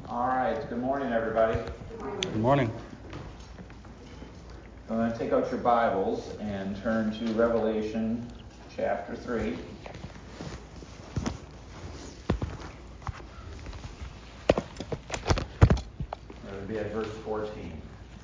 All right, good morning, everybody. Good morning. I'm going to take out your Bibles and turn to Revelation chapter 3. We're going to be at verse 14.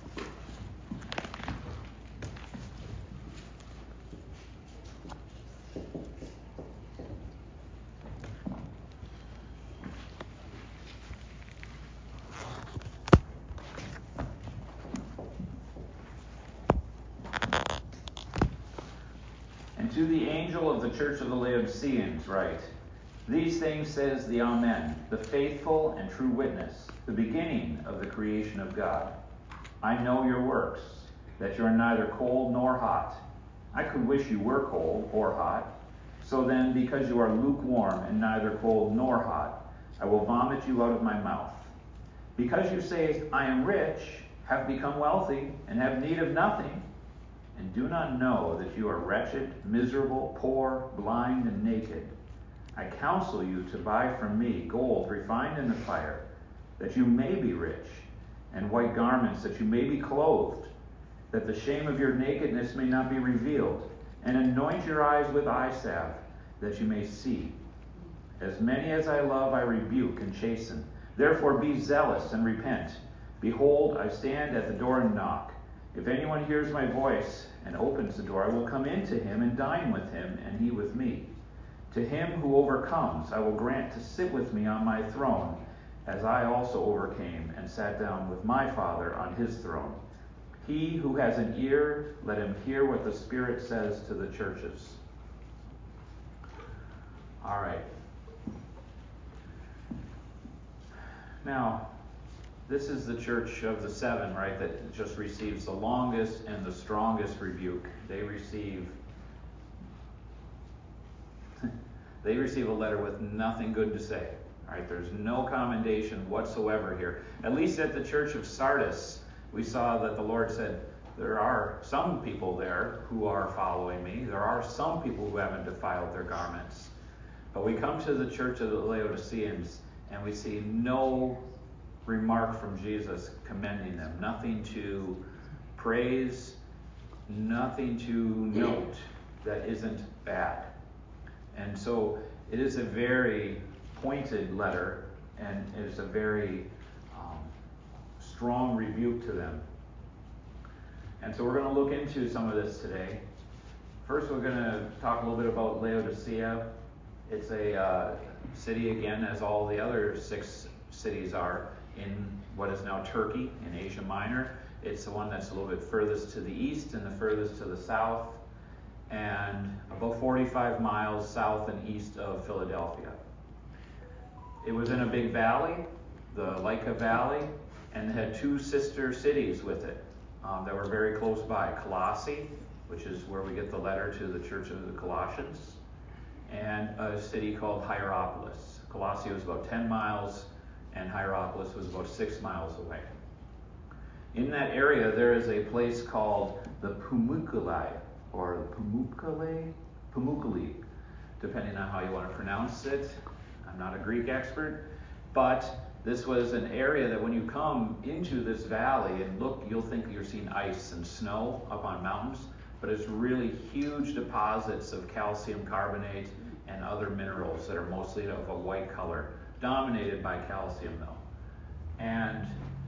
And to the angel of the church of the Laodiceans write, These things says the Amen, the faithful and true witness, the beginning of the creation of God. I know your works, that you are neither cold nor hot. I could wish you were cold or hot. So then, because you are lukewarm and neither cold nor hot, I will vomit you out of my mouth. Because you say, I am rich, have become wealthy, and have need of nothing, and do not know that you are wretched, miserable, poor, blind, and naked, I counsel you to buy from me gold refined in the fire, that you may be rich, and white garments, that you may be clothed, that the shame of your nakedness may not be revealed, and anoint your eyes with eye salve, that you may see. As many as I love I rebuke and chasten. Therefore be zealous and repent. Behold, I stand at the door and knock. If anyone hears my voice and opens the door, I will come into him and dine with him, and he with me. To him who overcomes, I will grant to sit with me on my throne, as I also overcame and sat down with my Father on his throne. He who has an ear, let him hear what the Spirit says to the churches. All right. Now, this is the church of the seven, right, that just receives the longest and the strongest rebuke. They receive a letter with nothing good to say. Right? There's no commendation whatsoever here. At least at the church of Sardis, we saw that the Lord said, there are some people there who are following me. There are some people who haven't defiled their garments. But we come to the church of the Laodiceans, and we see no remark from Jesus commending them. Nothing to praise, nothing to note that isn't bad. And so it is a very pointed letter, and it is a very strong rebuke to them. And so we're going to look into some of this today. First, we're going to talk a little bit about Laodicea. It's a city, again, as all the other 6 cities are, in what is now Turkey, in Asia Minor. It's the one that's a little bit furthest to the east and the furthest to the south, and about 45 miles south and east of Philadelphia. It was in a big valley, the Lyca Valley, and it had 2 sister cities with it that were very close by. Colossae, which is where we get the letter to the church of the Colossians, and a city called Hierapolis. Colossae was about 10 miles, and Hierapolis was about 6 miles away. In that area, there is a place called the Pamukkale, or Pamukkale, depending on how you want to pronounce it. I'm not a Greek expert, but this was an area that when you come into this valley and look, you'll think you're seeing ice and snow up on mountains, but it's really huge deposits of calcium carbonate and other minerals that are mostly of a white color, dominated by calcium though. And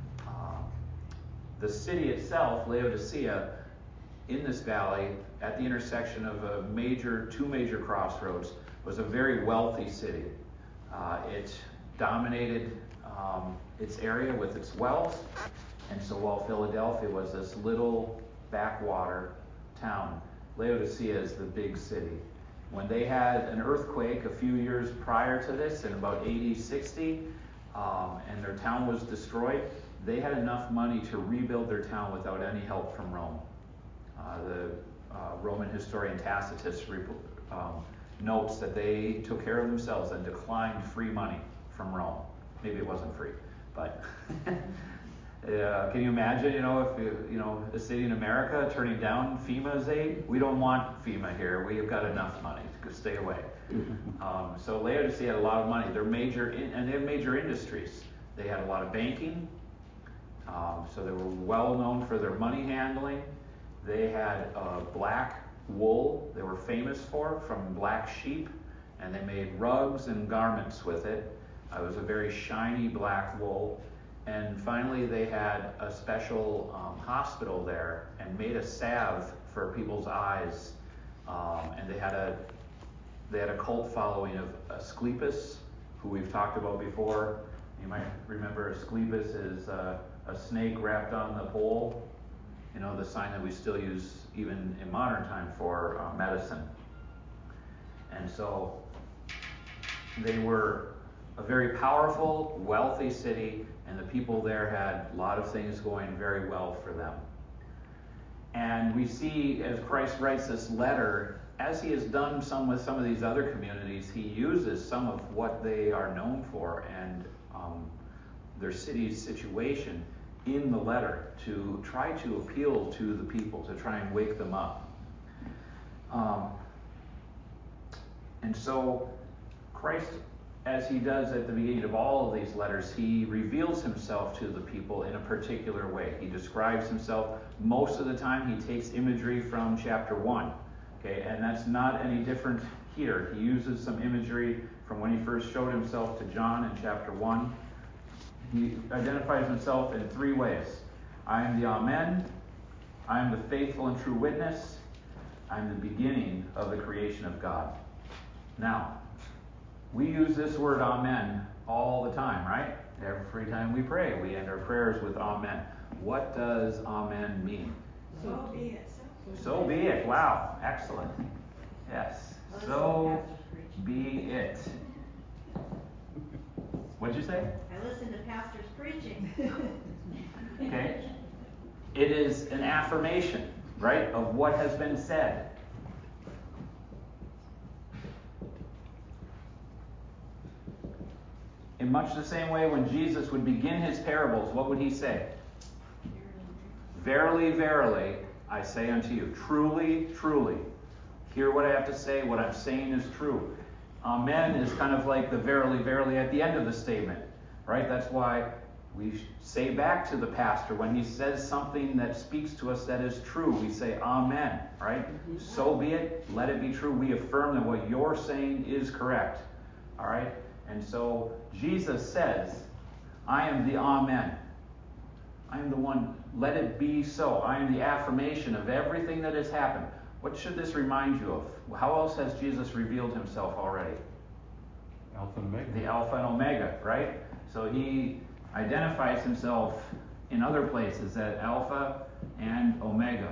the city itself, Laodicea, in this valley, at the intersection of 2 major crossroads, was a very wealthy city. It dominated its area with its wealth, and so while Philadelphia was this little backwater town, Laodicea is the big city. When they had an earthquake a few years prior to this, in about AD 60, and their town was destroyed, they had enough money to rebuild their town without any help from Rome. The Roman historian Tacitus notes that they took care of themselves and declined free money from Rome. Maybe it wasn't free, but can you imagine, if a city in America turning down FEMA's aid? We don't want FEMA here. We have got enough money to stay away. So Laodicea had a lot of money. They have major industries. They had a lot of banking, so they were well known for their money handling. They had black wool they were famous for from black sheep, and they made rugs and garments with it. It was a very shiny black wool. And finally, they had a special hospital there and made a salve for people's eyes. And they had a cult following of Asclepius, who we've talked about before. You might remember Asclepius is a snake wrapped on the pole. You know, the sign that we still use even in modern time for medicine. And so they were a very powerful, wealthy city, and the people there had a lot of things going very well for them. And we see, as Christ writes this letter, as he has done with some of these other communities, he uses some of what they are known for and their city's situation in the letter to try to appeal to the people, to try and wake them up. And so Christ, as he does at the beginning of all of these letters, he reveals himself to the people in a particular way. He describes himself. Most of the time he takes imagery from chapter 1. Okay, and that's not any different here. He uses some imagery from when he first showed himself to John in chapter 1. He identifies himself in 3 ways. I am the Amen. I am the faithful and true witness. I am the beginning of the creation of God. Now, we use this word Amen all the time, right? Every time we pray, we end our prayers with Amen. What does Amen mean? So be it. So be it. Wow. Excellent. Yes. So be it. What'd you say? I listen to pastors preaching. Okay. It is an affirmation, right, of what has been said. In much the same way, when Jesus would begin his parables, what would he say? Verily, verily, I say unto you, truly, truly. Hear what I have to say. What I'm saying is true. Amen is kind of like the verily, verily at the end of the statement, right? That's why we say back to the pastor when he says something that speaks to us that is true. We say Amen, right? So be it. Let it be true. We affirm that what you're saying is correct, all right? And so Jesus says, I am the Amen. I am the one. Let it be so. I am the affirmation of everything that has happened. What should this remind you of? How else has Jesus revealed himself already? Alpha and Omega. The Alpha and Omega, right? So he identifies himself in other places as Alpha and Omega.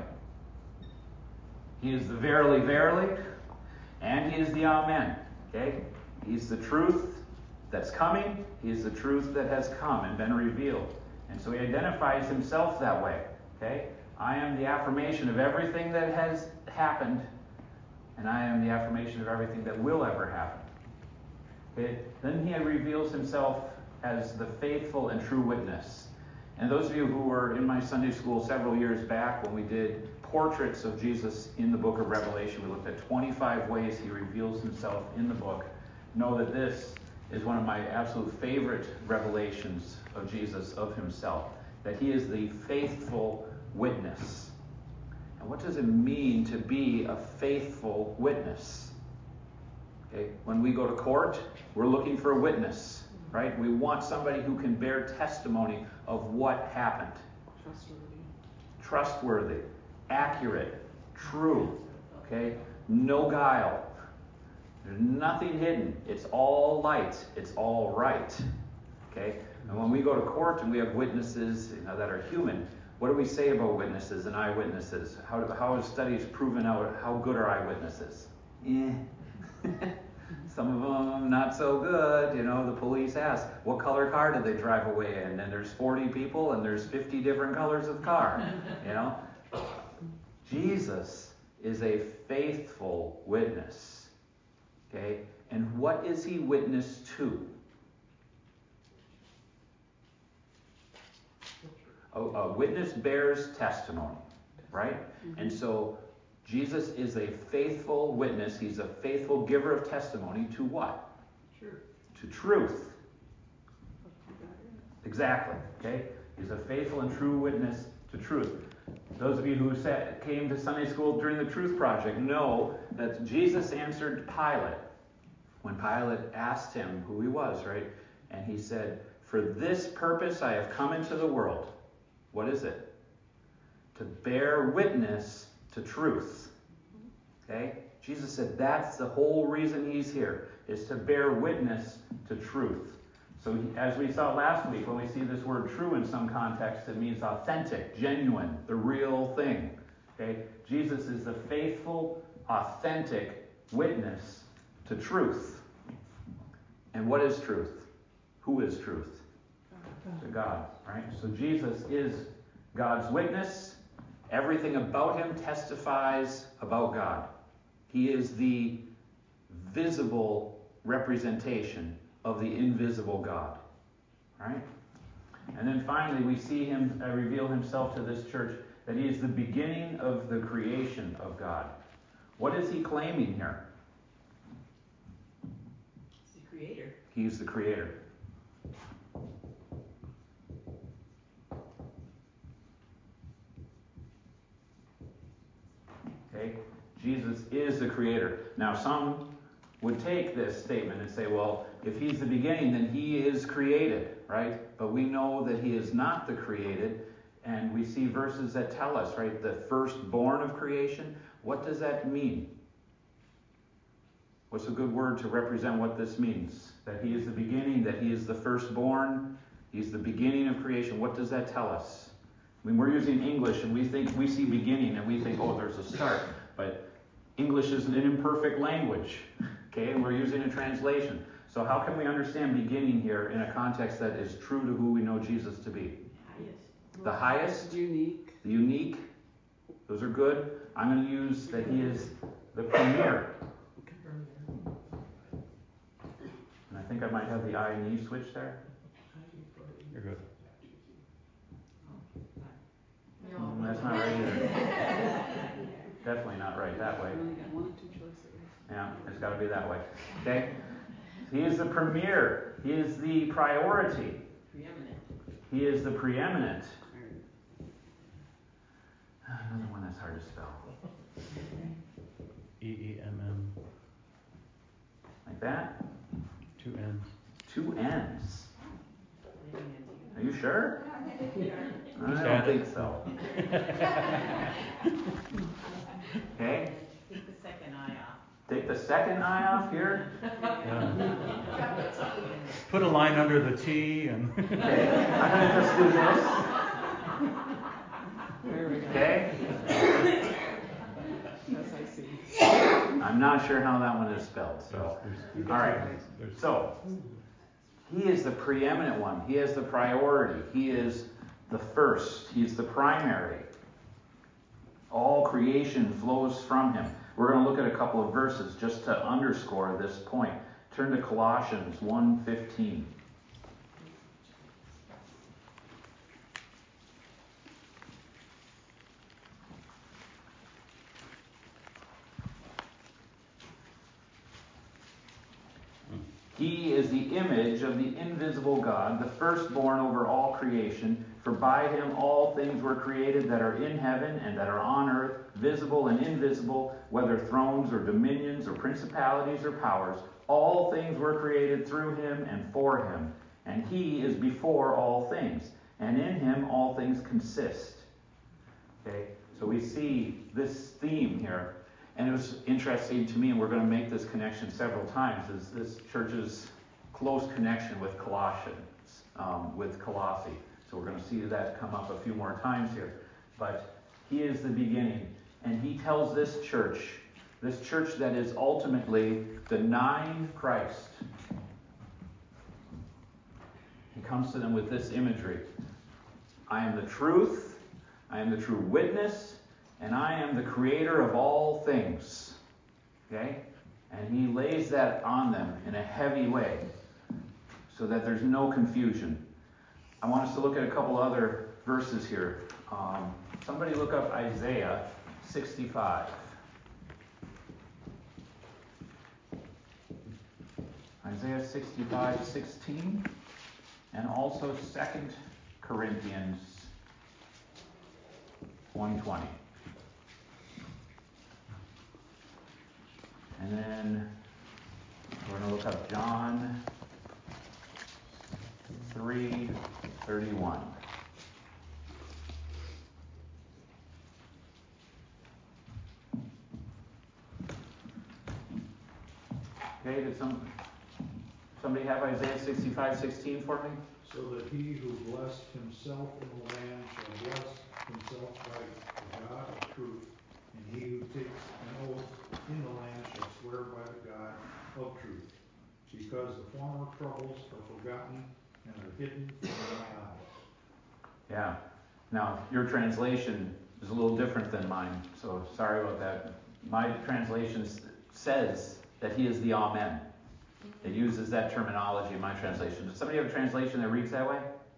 He is the verily, verily, and he is the Amen. Okay? He's the truth that's coming. He is the truth that has come and been revealed. And so he identifies himself that way. Okay? I am the affirmation of everything that has happened, and I am the affirmation of everything that will ever happen. Okay? Then he reveals himself as the faithful and true witness. And those of you who were in my Sunday school several years back when we did portraits of Jesus in the book of Revelation, we looked at 25 ways he reveals himself in the book. Know that this is one of my absolute favorite revelations of Jesus, of himself, that he is the faithful witness. And what does it mean to be a faithful witness? Okay, when we go to court, we're looking for a witness, right? We want somebody who can bear testimony of what happened. Trustworthy, accurate, true, okay? No guile. There's nothing hidden. It's all light. It's all right. Okay? And when we go to court and we have witnesses that are human, what do we say about witnesses and eyewitnesses? How have studies proven out how good are eyewitnesses? Some of them not so good. The police ask, what color car did they drive away in? And there's 40 people and there's 50 different colors of car. Jesus is a faithful witness. Okay? And what is he witness to? A witness bears testimony, right? Mm-hmm. And so Jesus is a faithful witness. He's a faithful giver of testimony to what? Truth. To truth. Exactly. Okay? He's a faithful and true witness to truth. Those of you who came to Sunday school during the Truth Project know that Jesus answered Pilate when Pilate asked him who he was, right? And he said, "For this purpose I have come into the world." What is it? To bear witness to truth. Okay? Jesus said that's the whole reason he's here, is to bear witness to truth. So as we saw last week, when we see this word true in some context, it means authentic, genuine, the real thing. Okay? Jesus is the faithful, authentic witness to truth. And what is truth? Who is truth? To God, right? So Jesus is God's witness. Everything about him testifies about God. He is the visible representation of the invisible God. Right? And then finally, we see him reveal himself to this church that he is the beginning of the creation of God. What is he claiming here? He's the creator. He's the creator. Okay? Jesus is the creator. Now, some would take this statement and say, well, if he's the beginning, then he is created, right? But we know that he is not the created, and we see verses that tell us, right, the firstborn of creation. What does that mean? What's a good word to represent what this means? That he is the beginning, that he is the firstborn, he's the beginning of creation. What does that tell us? I mean, we're using English, and we see beginning, and we think, oh, there's a start. But English is an imperfect language, okay? And we're using a translation. So how can we understand beginning here in a context that is true to who we know Jesus to be? The highest, the unique, those are good. I'm going to use that he is the premier. And I think I might have the I and E switch there. You're good. That's not right either. Definitely not right that way. Yeah, it's got to be that way. Okay? He is the premier. He is the priority. Preeminent. He is the preeminent. Another one that's hard to spell. E-E-M-M. Like that? 2 N's. 2 N's. Are you sure? I Just don't add think it. so. Okay? Take the second eye off. Take the second eye off here. Yeah. Put a line under the T and. Okay. I'm going to just do this. Okay? Yes, I see. I'm not sure how that one is spelled. So, all right. So, he is the preeminent one. He has the priority. He is the first. He is the primary. All creation flows from him. We're going to look at a couple of verses just to underscore this point. Turn to Colossians 1:15. He is the image of the invisible God, the firstborn over all creation. For by him all things were created that are in heaven and that are on earth, visible and invisible, whether thrones or dominions or principalities or powers. All things were created through him and for him. And he is before all things. And in him all things consist. Okay, so we see this theme here. And it was interesting to me, and we're going to make this connection several times, is this church's close connection with Colossians, with Colossae. So we're going to see that come up a few more times here. But he is the beginning. And he tells this church that is ultimately denying Christ. He comes to them with this imagery. I am the truth. I am the true witness. And I am the creator of all things. Okay? And he lays that on them in a heavy way so that there's no confusion. I want us to look at a couple other verses here. Somebody look up Isaiah 65. Isaiah 65:16. and also 2 Corinthians 1:20. And then we're going to look up John 3:31. Okay, did somebody have Isaiah 65:16 for me? So that he who blessed himself in the land shall bless himself by the God of truth, and he who takes an oath in the land shall swear by the God of truth, because the former troubles are forgotten and are hidden from my eyes. Yeah. Now, your translation is a little different than mine, so sorry about that. My translation says that he is the Amen. It uses that terminology in my translation. Does somebody have a translation that reads that way?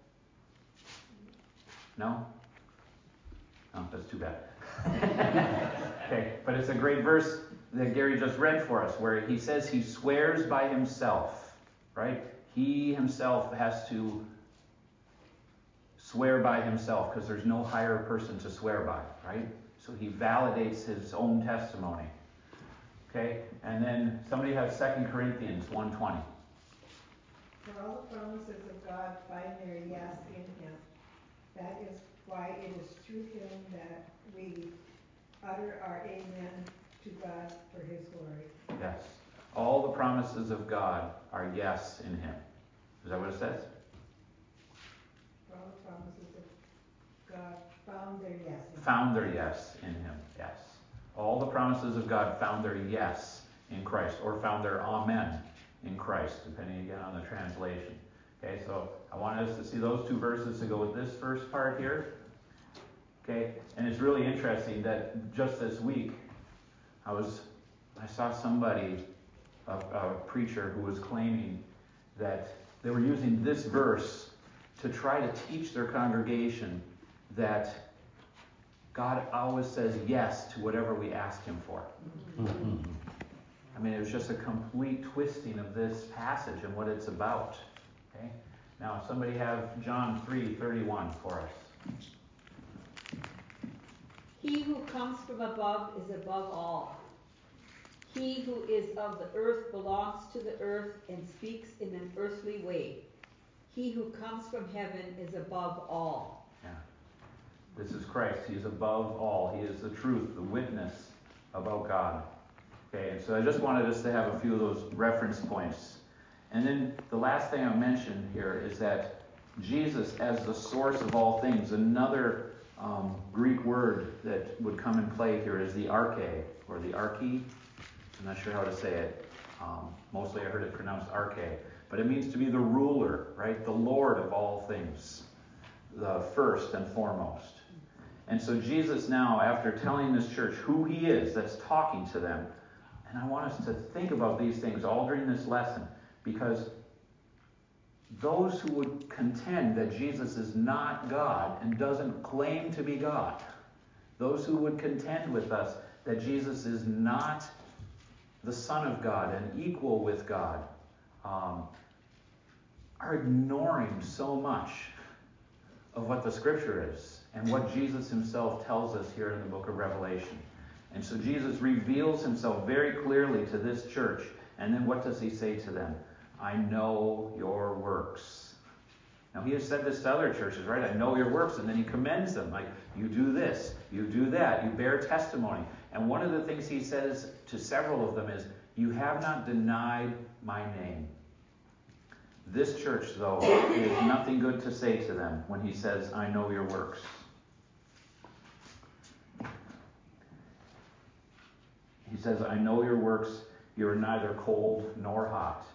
No? Oh, that's too bad. Okay, but it's a great verse that Gary just read for us, where he says he swears by himself, right? He himself has to swear by himself because there's no higher person to swear by, right? So he validates his own testimony. Okay, and then somebody has 2 Corinthians 1:20. For all the promises of God find their yes in him. That is why it is through him that we utter our amen to God for his glory. Yes. All the promises of God are yes in him. Is that what it says? For all the promises of God found their yes in him. Found their yes in him, yes. All the promises of God found their yes in Christ, or found their amen in Christ, depending again on the translation. Okay, so I wanted us to see those two verses to go with this first part here. Okay, and it's really interesting that just this week, I saw somebody, a preacher, who was claiming that they were using this verse to try to teach their congregation that God always says yes to whatever we ask him for. I mean, it was just a complete twisting of this passage and what it's about. Okay? Now, somebody have John 3:31 for us. He who comes from above is above all. He who is of the earth belongs to the earth and speaks in an earthly way. He who comes from heaven is above all. Yeah. This is Christ. He is above all. He is the truth, the witness about God. Okay, and so I just wanted us to have a few of those reference points. And then the last thing I'll mention here is that Jesus as the source of all things, another Greek word that would come in play here is the arche, or the arche. I'm not sure how to say it. Mostly I heard it pronounced arche. But it means to be the ruler, right? The Lord of all things. The first and foremost. And so Jesus now, after telling this church who he is, that's talking to them. And I want us to think about these things all during this lesson. Because those who would contend that Jesus is not God and doesn't claim to be God, those who would contend with us that Jesus is not the Son of God and equal with God, are ignoring so much of what the Scripture is and what Jesus himself tells us here in the book of Revelation. And so Jesus reveals himself very clearly to this church. And then what does he say to them? I know your works. Now he has said this to other churches, right? I know your works. And then he commends them. Like, you do this, you do that, you bear testimony. And one of the things he says to several of them is, you have not denied my name. This church, though, has nothing good to say to them when he says, I know your works. He says, I know your works. You are neither cold nor hot.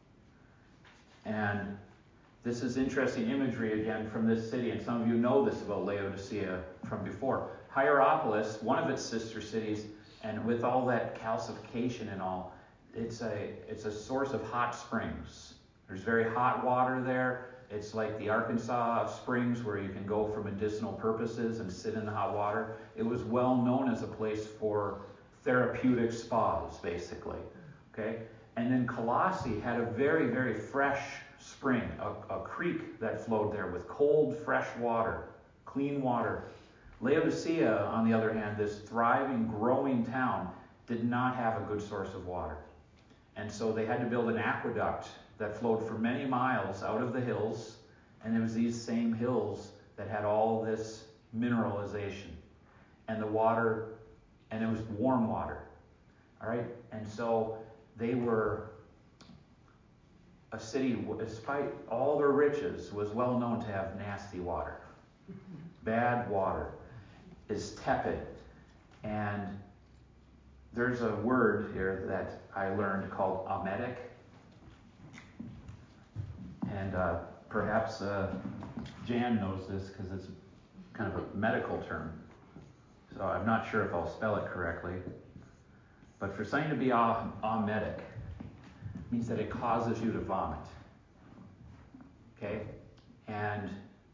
And this is interesting imagery again from this city. And some of you know this about Laodicea from before. Hierapolis, one of its sister cities, and with all that calcification and all, it's a source of hot springs. There's very hot water there. It's like the Arkansas springs where you can go for medicinal purposes and sit in the hot water. It was well known as a place for therapeutic spas, basically. Okay? And then Colossae had a very, very fresh spring, a creek that flowed there with cold, fresh water, clean water. Laodicea, on the other hand, this thriving, growing town, did not have a good source of water. And so they had to build an aqueduct that flowed for many miles out of the hills, and it was these same hills that had all this mineralization. And the water, and it was warm water. All right? And so they were a city, despite all their riches, was well known to have nasty water. Bad water is tepid. And there's a word here that I learned called emetic. And perhaps Jan knows this because it's kind of a medical term. So I'm not sure if I'll spell it correctly. But for something to be emetic means that it causes you to vomit. Okay? And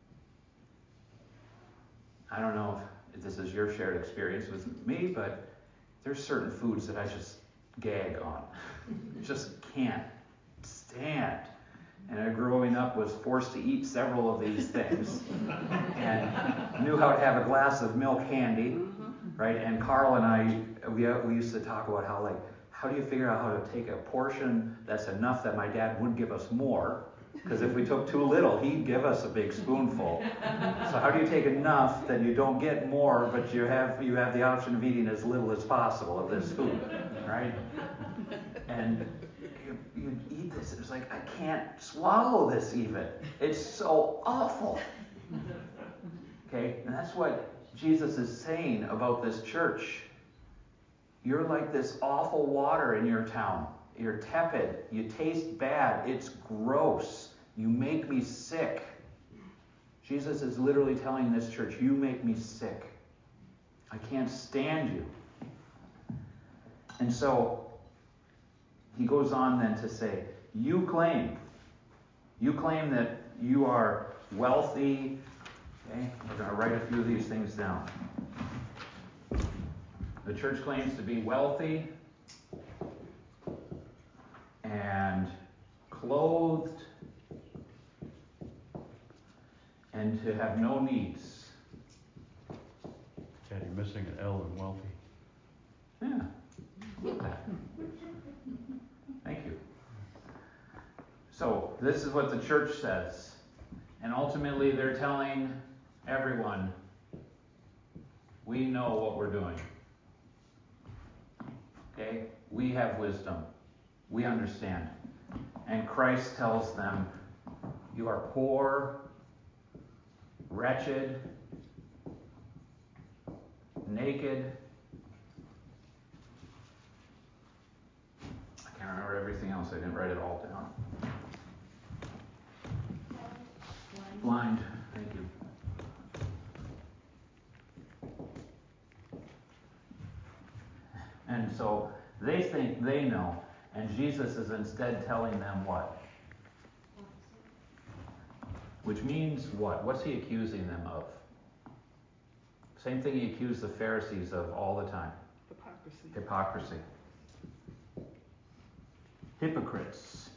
I don't know if this is your shared experience with me, but there's certain foods that I just gag on. Just can't stand. And growing up was forced to eat several of these things. And knew how to have a glass of milk handy, right? And Carl and I, we used to talk about how do you figure out how to take a portion that's enough that my dad wouldn't give us more? Because if we took too little, he'd give us a big spoonful. So how do you take enough that you don't get more, but you have the option of eating as little as possible of this food, right? And you eat this, and it's like, I can't swallow this even. It's so awful. Okay, and that's what Jesus is saying about this church. You're like this awful water in your town. You're tepid. You taste bad. It's gross. You make me sick. Jesus is literally telling this church, you make me sick. I can't stand you. And so he goes on then to say, you claim that you are wealthy. Okay, we're going to write a few of these things down. The church claims to be wealthy and clothed and to have no needs. Chad, you're missing an L in wealthy. Yeah. Look at that. Thank you. So, this is what the church says. And ultimately, they're telling everyone, we know what we're doing. Okay? We have wisdom. We understand. And Christ tells them, you are poor, wretched, naked. I can't remember everything else. I didn't write it all down. Blind. Thank you. And so they think they know, and Jesus is instead telling them what? Which means what? What's he accusing them of? Same thing he accused the Pharisees of all the time. Hypocrisy. Hypocrites.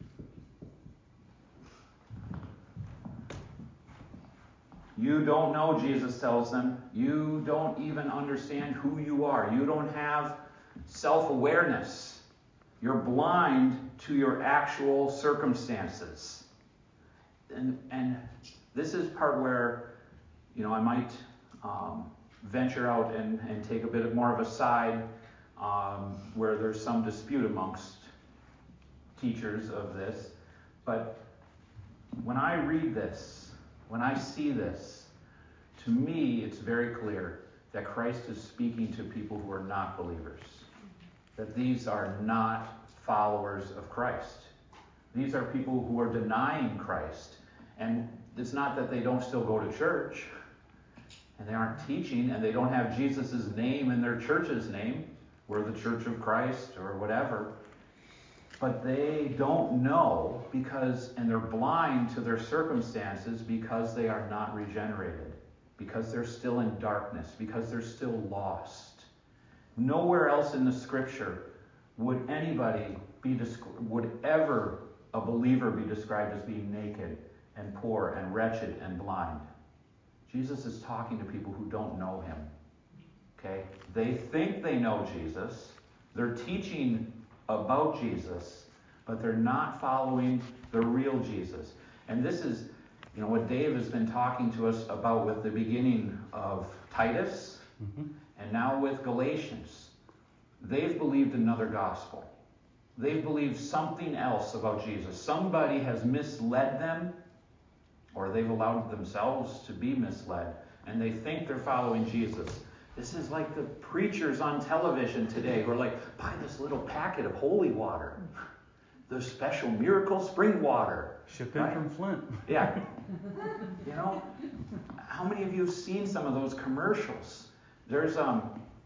You don't know, Jesus tells them. You don't even understand who you are. You don't have self-awareness. You're blind to your actual circumstances. And this is part where, I might venture out and take a bit more of a side where there's some dispute amongst teachers of this. But when I read this, when I see this, to me it's very clear that Christ is speaking to people who are not believers. That these are not followers of Christ. These are people who are denying Christ. And it's not that they don't still go to church, and they aren't teaching, and they don't have Jesus' name in their church's name. We're the Church of Christ or whatever. But they don't know and they're blind to their circumstances because they are not regenerated, because they're still in darkness, because they're still lost. Nowhere else in the Scripture would anybody would ever a believer be described as being naked and poor and wretched and blind? Jesus is talking to people who don't know him. Okay? They think they know Jesus. They're teaching about Jesus, but they're not following the real Jesus. And this is, what Dave has been talking to us about with the beginning of Titus, and now with Galatians. They've believed another gospel. They've believed something else about Jesus. Somebody has misled them, or they've allowed themselves to be misled, and they think they're following Jesus. This is like the preachers on television today who are like, buy this little packet of holy water, the special miracle spring water. Shipped in from Flint. Yeah. How many of you have seen some of those commercials? There's I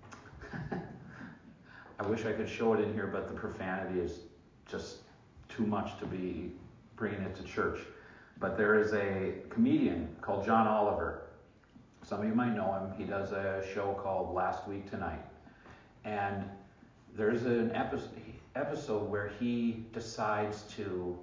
wish I could show it in here, but the profanity is just too much to be bringing it to church. But there is a comedian called John Oliver. Some of you might know him. He does a show called Last Week Tonight. And there's an episode where he decides to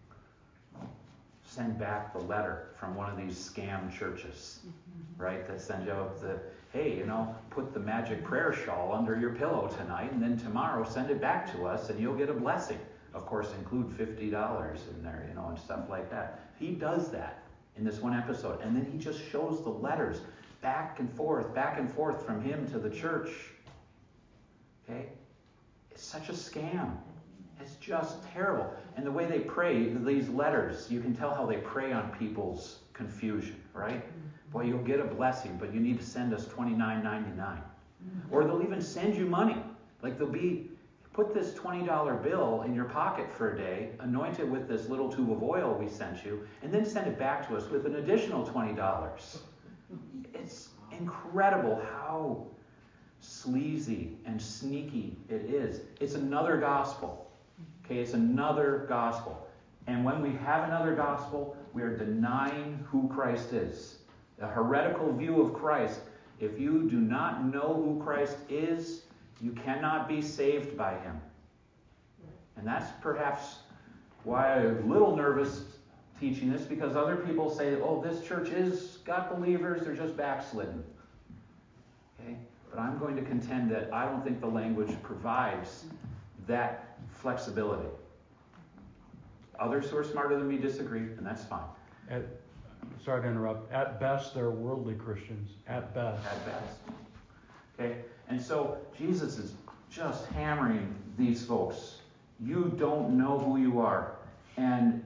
send back the letter from one of these scam churches, right? That sends you out hey, put the magic prayer shawl under your pillow tonight, and then tomorrow send it back to us, and you'll get a blessing. Of course, include $50 in there, and stuff like that. He does that in this one episode, and then he just shows the letters back and forth from him to the church. Okay? It's such a scam. It's just terrible. And the way they pray, these letters, you can tell how they prey on people's confusion, right? Boy, you'll get a blessing, but you need to send us $29.99. Or they'll even send you money. Like put this $20 bill in your pocket for a day, anoint it with this little tube of oil we sent you, and then send it back to us with an additional $20. It's incredible how sleazy and sneaky it is. It's another gospel. Okay, it's another gospel. And when we have another gospel, we are denying who Christ is. A heretical view of Christ. If you do not know who Christ is, you cannot be saved by him. And that's perhaps why I'm a little nervous teaching this, because other people say, this church is got believers, they're just backslidden. Okay? But I'm going to contend that I don't think the language provides that flexibility. Others who are smarter than me disagree, and that's fine. Sorry to interrupt. At best, they're worldly Christians. At best. At best. Okay? And so Jesus is just hammering these folks. You don't know who you are. And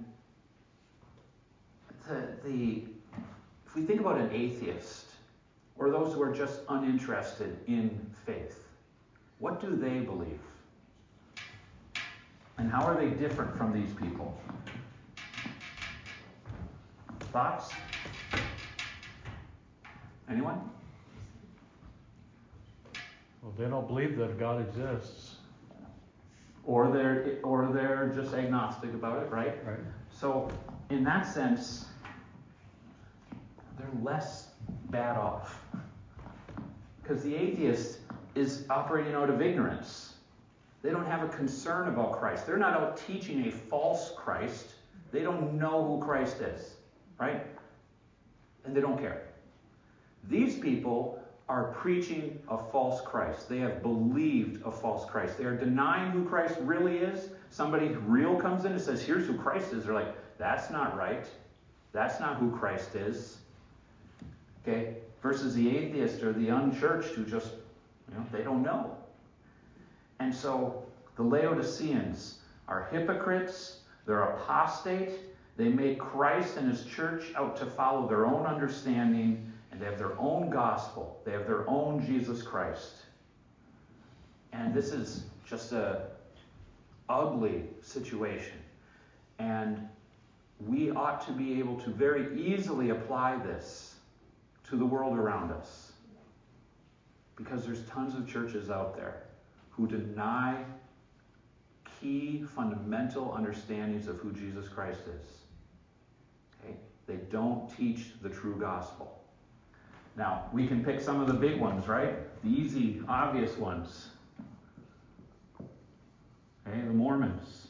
if we think about an atheist, or those who are just uninterested in faith, what do they believe? And how are they different from these people? Thoughts? Anyone? Well, they don't believe that God exists. Or they're just agnostic about it, right? Right. So, in that sense, they're less bad off. Because the atheist is operating out of ignorance. They don't have a concern about Christ. They're not out teaching a false Christ. They don't know who Christ is, right? And they don't care. These people are preaching a false Christ. They have believed a false Christ. They are denying who Christ really is. Somebody real comes in and says, here's who Christ is. They're like, that's not right. That's not who Christ is. Okay? Versus the atheist or the unchurched who just, they don't know. And so the Laodiceans are hypocrites. They're apostate. They make Christ and his church out to follow their own understanding, and they have their own gospel. They have their own Jesus Christ. And this is just a ugly situation. And we ought to be able to very easily apply this to the world around us. Because there's tons of churches out there who deny key fundamental understandings of who Jesus Christ is. Okay? They don't teach the true gospel. Now, we can pick some of the big ones, right? The easy, obvious ones. Okay, the Mormons,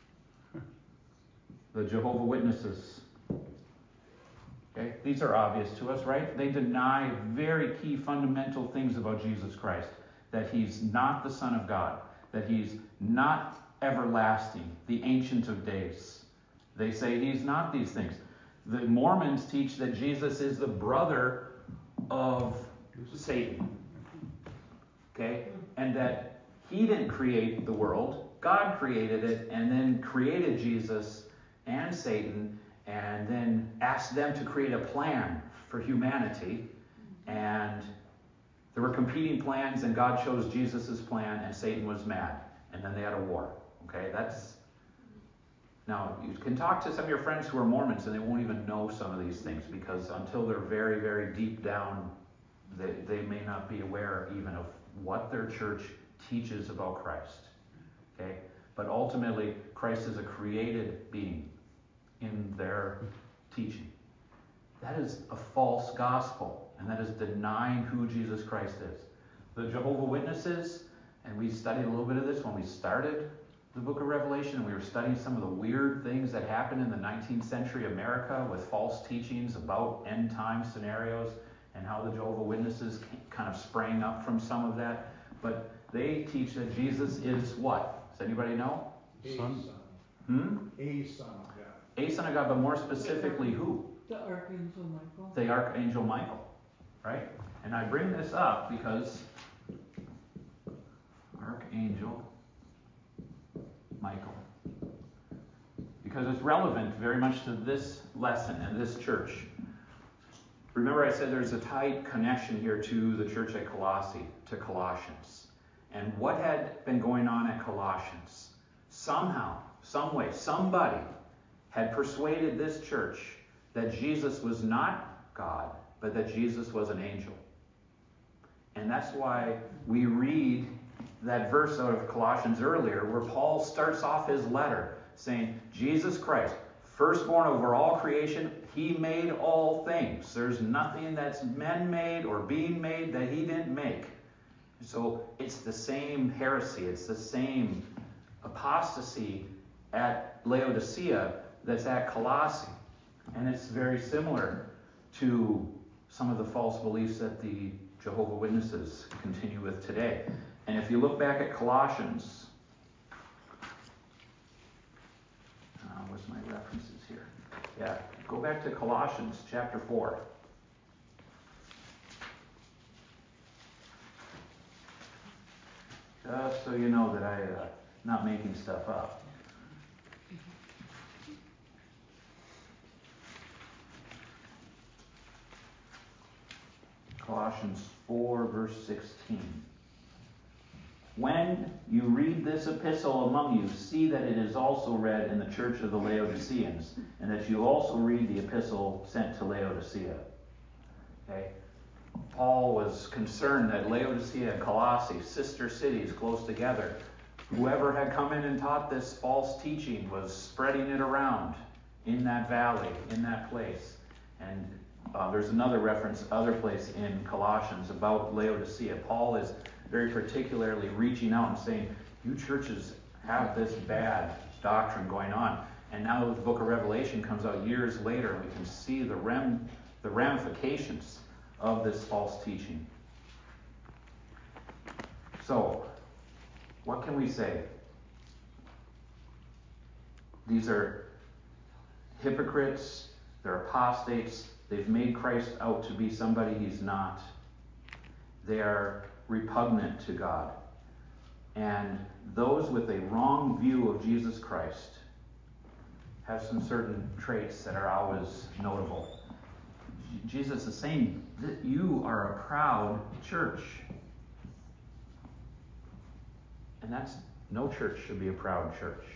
the Jehovah's Witnesses. Okay, these are obvious to us, right? They deny very key fundamental things about Jesus Christ. That he's not the Son of God. That he's not everlasting, the Ancient of Days. They say he's not these things. The Mormons teach that Jesus is the brother of Satan. Okay? And that he didn't create the world. God created it and then created Jesus and Satan and then asked them to create a plan for humanity. And there were competing plans, and God chose Jesus' plan, and Satan was mad. And then they had a war. Okay, now, you can talk to some of your friends who are Mormons, and they won't even know some of these things, because until they're very, very deep down, they may not be aware even of what their church teaches about Christ. Okay, but ultimately, Christ is a created being in their teaching. That is a false gospel, and that is denying who Jesus Christ is. The Jehovah's Witnesses, and we studied a little bit of this when we started the book of Revelation, and we were studying some of the weird things that happened in the 19th century America with false teachings about end time scenarios and how the Jehovah's Witnesses kind of sprang up from some of that. But they teach that Jesus is what? Does anybody know? A son. A son of God. A son of God, but more specifically who? The Archangel Michael. The Archangel Michael, right? And I bring this up because Archangel Michael. Because it's relevant very much to this lesson and this church. Remember I said there's a tight connection here to the church at Colossae, to Colossians. And what had been going on at Colossians? Somehow, some way, somebody had persuaded this church that Jesus was not God, but that Jesus was an angel. And that's why we read that verse out of Colossians earlier, where Paul starts off his letter saying, Jesus Christ, firstborn over all creation, he made all things. There's nothing that's men-made or being made that he didn't make. So it's the same heresy, it's the same apostasy at Laodicea that's at Colossae. And it's very similar to some of the false beliefs that the Jehovah's Witnesses continue with today. And if you look back at Colossians, where's my references here? Yeah, go back to Colossians chapter 4. Just so you know that I'm not making stuff up. Colossians 4, verse 16. When you read this epistle among you, see that it is also read in the church of the Laodiceans, and that you also read the epistle sent to Laodicea. Okay? Paul was concerned that Laodicea and Colossae, sister cities close together, whoever had come in and taught this false teaching was spreading it around in that valley, in that place. And there's another reference, other place in Colossians about Laodicea. Paul is very particularly reaching out and saying, you churches have this bad doctrine going on. And now the book of Revelation comes out years later, and we can see the ramifications of this false teaching. So, what can we say? These are hypocrites, they're apostates, they've made Christ out to be somebody he's not. They are repugnant to God. And those with a wrong view of Jesus Christ have some certain traits that are always notable. Jesus is saying that you are a proud church. And no church should be a proud church.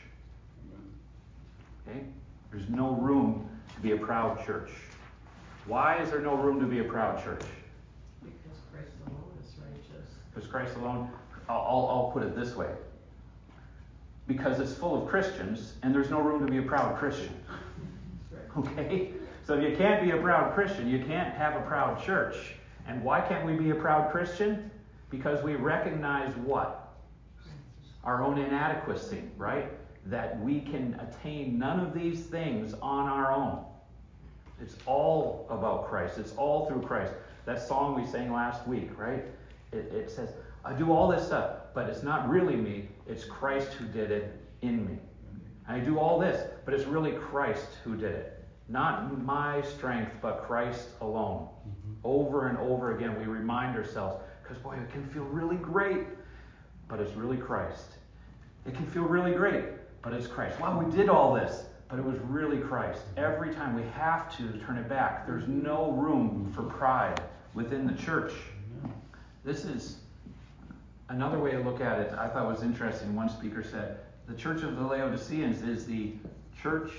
Okay? There's no room to be a proud church. Why is there no room to be a proud church? Because Christ alone is righteous. Because Christ alone, I'll put it this way. Because it's full of Christians, and there's no room to be a proud Christian. Okay? So if you can't be a proud Christian, you can't have a proud church. And why can't we be a proud Christian? Because we recognize what? our own inadequacy, right? That we can attain none of these things on our own. It's all about Christ. It's all through Christ. That song we sang last week, right? It says, I do all this stuff, but it's not really me. It's Christ who did it in me. I do all this, but it's really Christ who did it. Not my strength, but Christ alone. Over and over again, we remind ourselves, because boy, it can feel really great, but it's really Christ. It can feel really great, but it's Christ. Wow, we did all this, but it was really Christ. Every time we have to turn it back. There's no room for pride within the church. This is another way to look at it. I thought was interesting. One speaker said, the church of the Laodiceans is the church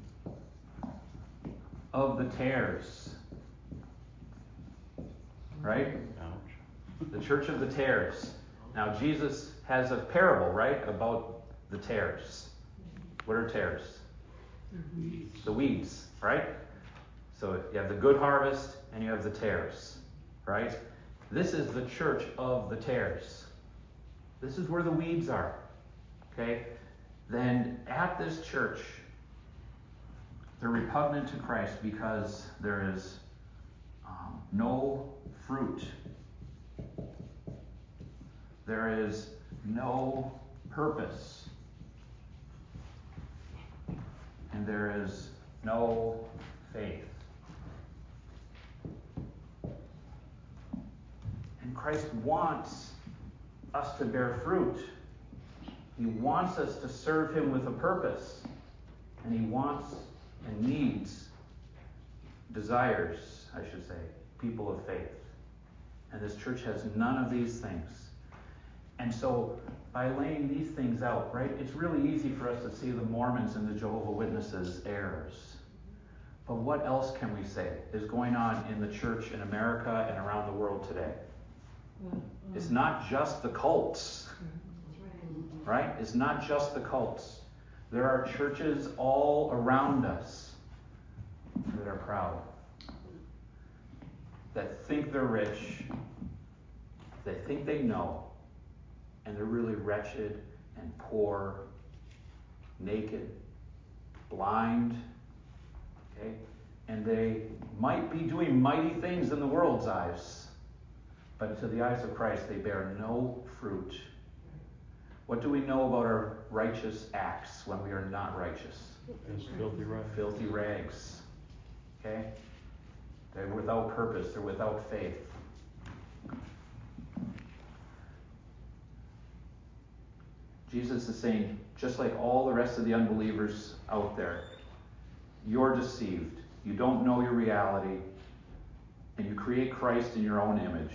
of the tares. Right? Ouch. The church of the tares. Now, Jesus has a parable, right, about the tares. What are tares? The weeds, right? So you have the good harvest and you have the tares, right? This is the church of the tares. This is where the weeds are, okay? Then at this church, they're repugnant to Christ because there is no fruit. There is no purpose. And there is no faith. And Christ wants us to bear fruit. He wants us to serve him with a purpose. And he wants and needs, desires, I should say, people of faith. And this church has none of these things. And so, by laying these things out, right, it's really easy for us to see the Mormons and the Jehovah's Witnesses errors. But what else can we say is going on in the church in America and around the world today? It's not just the cults, right? It's not just the cults. There are churches all around us that are proud, that think they're rich, they think they know, and they're really wretched and poor, naked, blind, okay? And they might be doing mighty things in the world's eyes, but to the eyes of Christ, they bear no fruit. What do we know about our righteous acts when we are not righteous? As filthy rags. Filthy rags. Okay? They're without purpose. They're without faith. Jesus is saying, just like all the rest of the unbelievers out there, you're deceived. You don't know your reality. And you create Christ in your own image.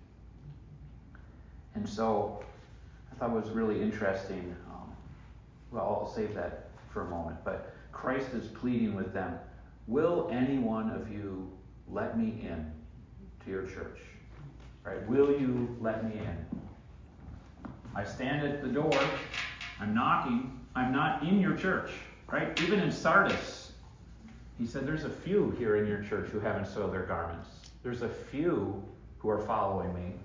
And so, I thought it was really interesting. Well, I'll save that for a moment. But Christ is pleading with them, will any one of you let me in to your church? Right? Will you let me in? I stand at the door. I'm knocking. I'm not in your church. Right? Even in Sardis, he said, there's a few here in your church who haven't soiled their garments. There's a few who are following me.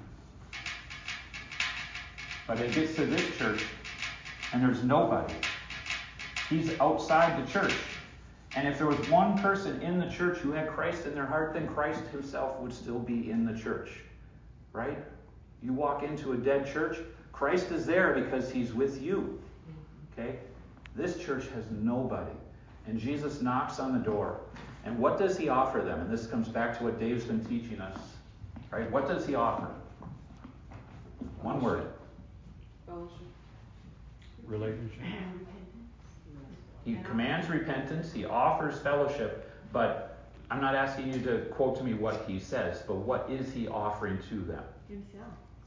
But it gets to this church, and there's nobody. He's outside the church. And if there was one person in the church who had Christ in their heart, then Christ himself would still be in the church. Right? You walk into a dead church, Christ is there because he's with you. Okay? This church has nobody. And Jesus knocks on the door. And what does he offer them? And this comes back to what Dave's been teaching us. Right? What does he offer? One word. Relationship. He commands repentance. He offers fellowship. But I'm not asking you to quote to me what he says, but what is he offering to them? Himself.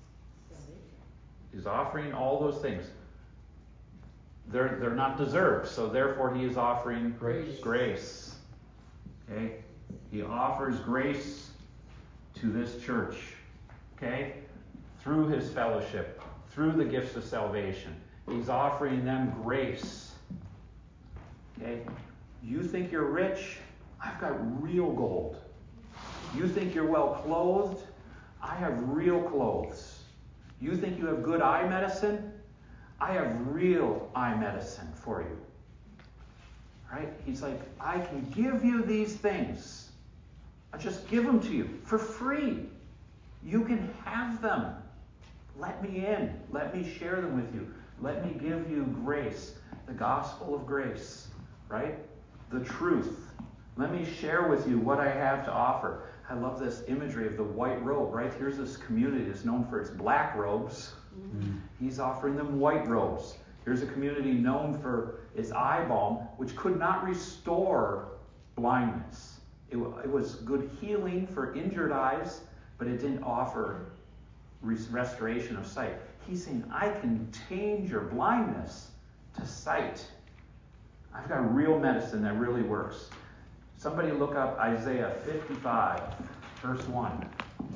He's offering all those things. They're not deserved, so therefore he is offering grace. Okay? He offers grace to this church. Okay? Through his fellowship, through the gifts of salvation. He's offering them grace. Okay? You think you're rich? I've got real gold. You think you're well clothed? I have real clothes. You think you have good eye medicine? I have real eye medicine for you. Right? He's like, I can give you these things. I just give them to you for free. You can have them. Let me in. Let me share them with you. Let me give you grace. The gospel of grace. Right? The truth. Let me share with you what I have to offer. I love this imagery of the white robe, right? Here's this community that's known for its black robes. Mm-hmm. He's offering them white robes. Here's a community known for its eye balm, which could not restore blindness. It was good healing for injured eyes, but it didn't offer restoration of sight. He's saying, I can change your blindness to sight. I've got real medicine that really works. Somebody look up Isaiah 55, verse 1.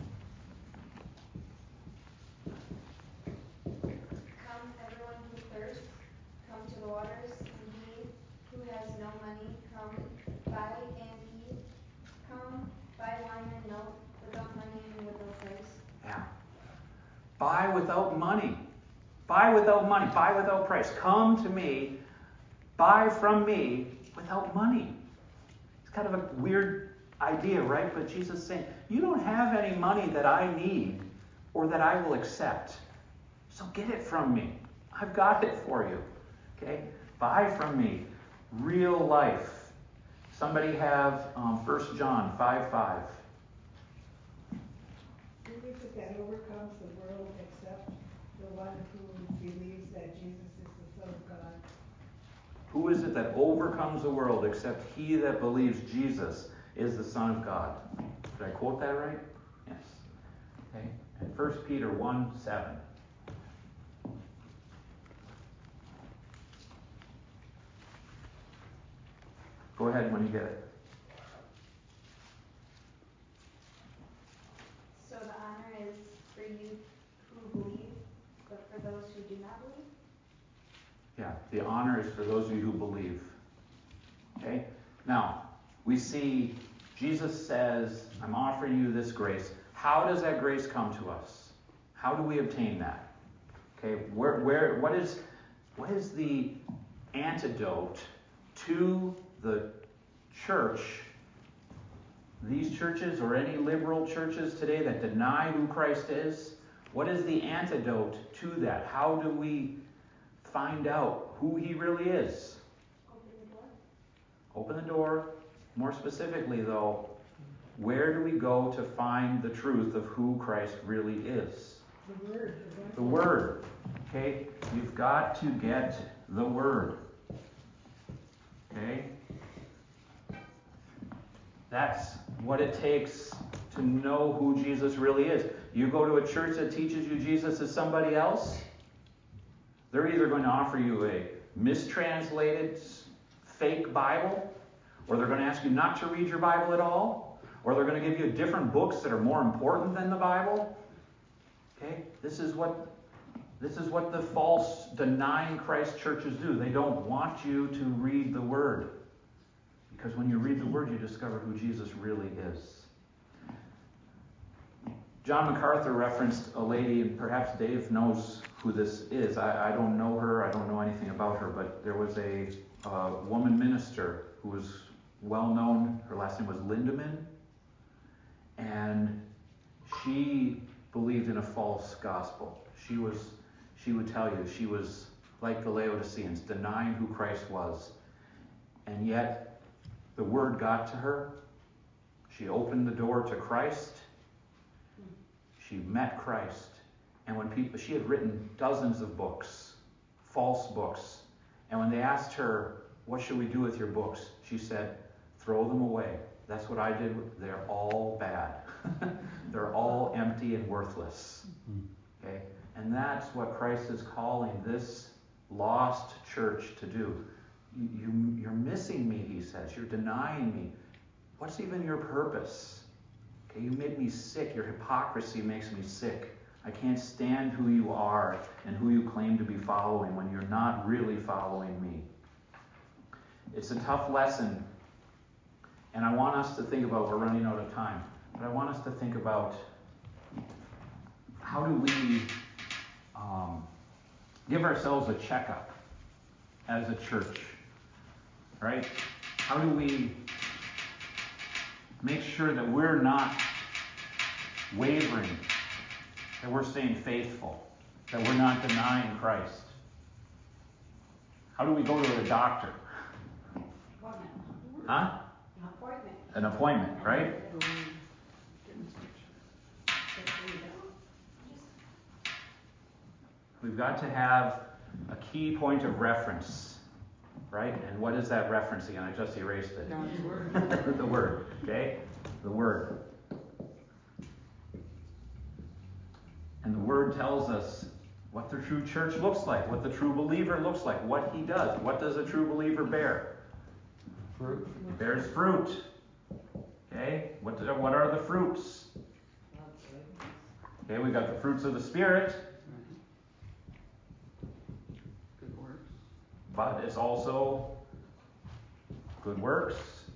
Come, everyone who thirsts, come to the waters, and he who has no money, come, buy and eat. Come, buy wine and milk without money and without price. Yeah. Buy without money. Buy without money. Buy without price. Come to me. Buy from me without money. It's kind of a weird idea, right? But Jesus is saying, you don't have any money that I need or that I will accept. So get it from me. I've got it for you. Okay? Buy from me. Real life. Somebody have 1 John 5:5. Who is it that overcomes the world except the one who believes that Jesus is the Son of God? Who is it that overcomes the world except he that believes Jesus is the Son of God? Did I quote that right? Yes. Okay. And 1 Peter 1:7. Go ahead when you get it. So the honor is for you who believe, but for those who do not believe? Yeah, the honor is for those of you who believe. Okay? Now, we see Jesus says, I'm offering you this grace. How does that grace come to us? How do we obtain that? Okay, what is the antidote to the church, these churches or any liberal churches today that deny who Christ is? What is the antidote to that? How do we find out who he really is? Open the door. Open the door. More specifically, though, where do we go to find the truth of who Christ really is? The Word. The Word. Okay? You've got to get the Word. Okay? That's what it takes to know who Jesus really is. You go to a church that teaches you Jesus is somebody else, they're either going to offer you a mistranslated, fake Bible, or they're going to ask you not to read your Bible at all, or they're going to give you different books that are more important than the Bible. Okay? This is what the false denying Christ churches do. They don't want you to read the Word. Because when you read the Word, you discover who Jesus really is. John MacArthur referenced a lady, and perhaps Dave knows who this is. I don't know her. I don't know anything about her. But there was a woman minister who was well known. Her last name was Lindemann. And she believed in a false gospel. She would tell you, she was like the Laodiceans, denying who Christ was. And yet, the Word got to her. She opened the door to Christ. She met Christ. And when she had written dozens of books, false books. And when they asked her, what should we do with your books? She said, throw them away. That's what I did. They're all bad. They're all empty and worthless. Okay? And that's what Christ is calling this lost church to do. You're missing me, he says. You're denying me. What's even your purpose? Okay, you make me sick. Your hypocrisy makes me sick. I can't stand who you are and who you claim to be following when you're not really following me. It's a tough lesson. And I want us to think about, we're running out of time, but I want us to think about how do we give ourselves a checkup as a church, right? How do we make sure that we're not wavering, that we're staying faithful, that we're not denying Christ? How do we go to a doctor? Huh? An appointment, right? We've got to have a key point of reference, right? And what is that reference again? I just erased it. God's word. The Word, okay? The Word. And the Word tells us what the true church looks like, what the true believer looks like, what he does. What does a true believer bear? Fruit. He bears fruit. Okay? What are the fruits? Okay, we got the fruits of the Spirit. Good works. But it's also good works.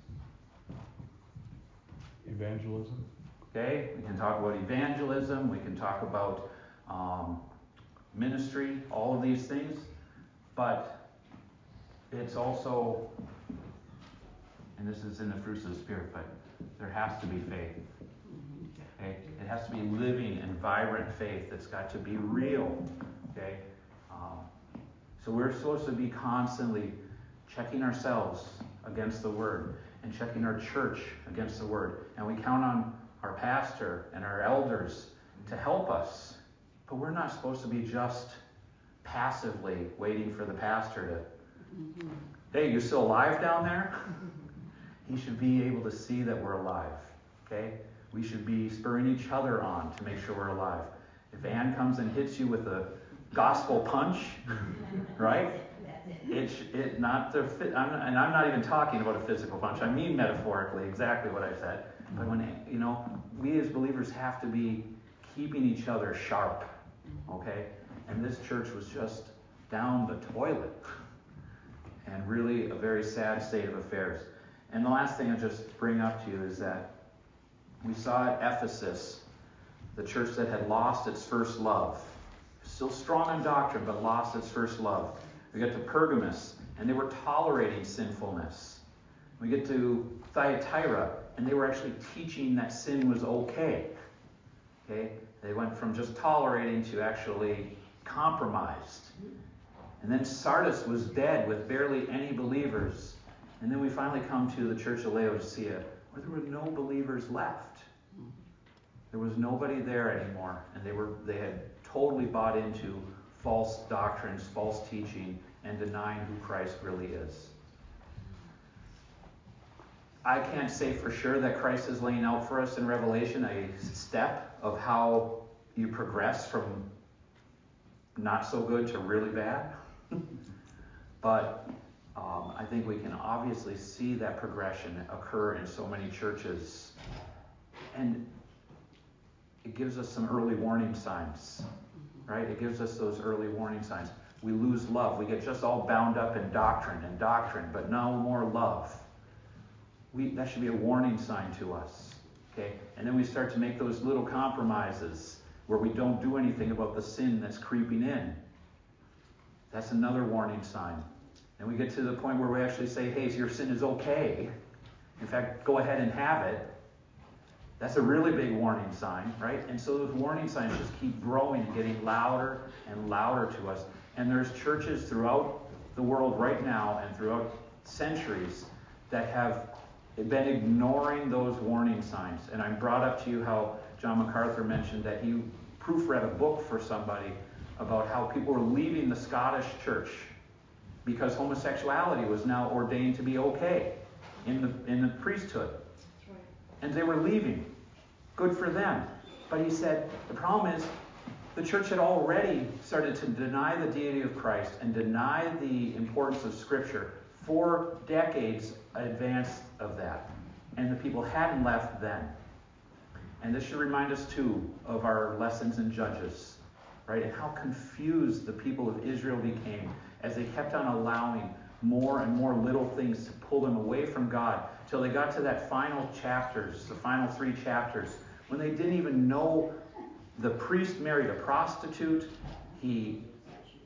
Evangelism. Okay, we can talk about evangelism. We can talk about ministry. All of these things. But it's also, and this is in the fruits of the Spirit, but there has to be faith. Okay, it has to be living and vibrant faith. It's got to be real. Okay. So we're supposed to be constantly checking ourselves against the Word and checking our church against the Word. And we count on our pastor and our elders to help us. But we're not supposed to be just passively waiting for the pastor to, hey, you still alive down there? He should be able to see that we're alive. Okay? We should be spurring each other on to make sure we're alive. If Ann comes and hits you with a gospel punch, right? I'm not even talking about a physical punch. I mean metaphorically, exactly what I said. But when we as believers have to be keeping each other sharp, okay? And this church was just down the toilet, and really a very sad state of affairs. And the last thing I'll just bring up to you is that we saw at Ephesus, the church that had lost its first love. Still strong in doctrine, but lost its first love. We get to Pergamos, and they were tolerating sinfulness. We get to Thyatira, and they were actually teaching that sin was okay. Okay? They went from just tolerating to actually compromised. And then Sardis was dead with barely any believers. And then we finally come to the church of Laodicea, where there were no believers left. There was nobody there anymore, and they had totally bought into false doctrines, false teaching, and denying who Christ really is. I can't say for sure that Christ is laying out for us in Revelation a step of how you progress from not so good to really bad. But I think we can obviously see that progression occur in so many churches. And it gives us some early warning signs, right? It gives us those early warning signs. We lose love. We get just all bound up in doctrine, but no more love. That should be a warning sign to us, okay? And then we start to make those little compromises where we don't do anything about the sin that's creeping in. That's another warning sign. And we get to the point where we actually say, hey, your sin is okay. In fact, go ahead and have it. That's a really big warning sign, right? And so those warning signs just keep growing and getting louder and louder to us. And there's churches throughout the world right now and throughout centuries that have been ignoring those warning signs. And I brought up to you how John MacArthur mentioned that he proofread a book for somebody about how people were leaving the Scottish church because homosexuality was now ordained to be okay in the priesthood. And they were leaving. Good for them. But he said, the problem is, the church had already started to deny the deity of Christ and deny the importance of Scripture for decades in advance of that. And the people hadn't left then. And this should remind us, too, of our lessons in Judges, right? And how confused the people of Israel became as they kept on allowing more and more little things to pull them away from God till they got to that final chapters, the final 3 chapters, when they didn't even know the priest married a prostitute. He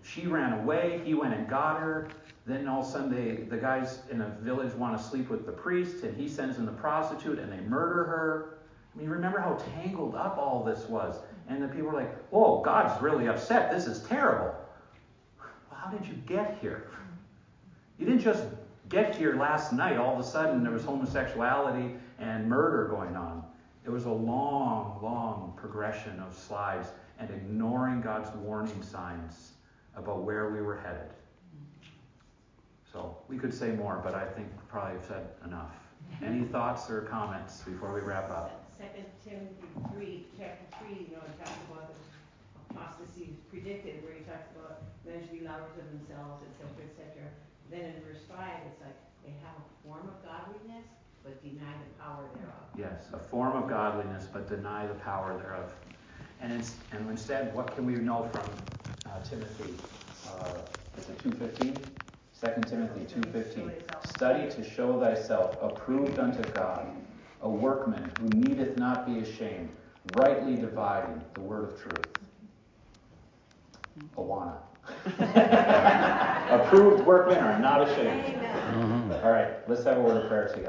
she ran away. He went and got her. Then all of a sudden the guys in a village want to sleep with the priest, and he sends in the prostitute, and they murder her. I mean, remember how tangled up all this was. And the people were like, oh, God's really upset. This is terrible. Well, how did you get here? You didn't just get here last night. All of a sudden there was homosexuality and murder going on. It was a long, long progression of slides and ignoring God's warning signs about where we were headed. So we could say more, but I think probably I've said enough. Any thoughts or comments before we wrap up? 2 Timothy chapter 3, it talks about the apostasy predicted, where he talks about men should be lovers of themselves, etc., etc. Then in verse 5, it's like they have a form of godliness, but deny the power thereof. Yes, a form of godliness, but deny the power thereof. And instead, what can we know from Timothy? Is it 2:15? 2 Timothy 2:15. Study to show thyself approved unto God, a workman who needeth not be ashamed, rightly dividing the word of truth. Awana. Approved workmen are not ashamed. Amen. All right, let's have a word of prayer together.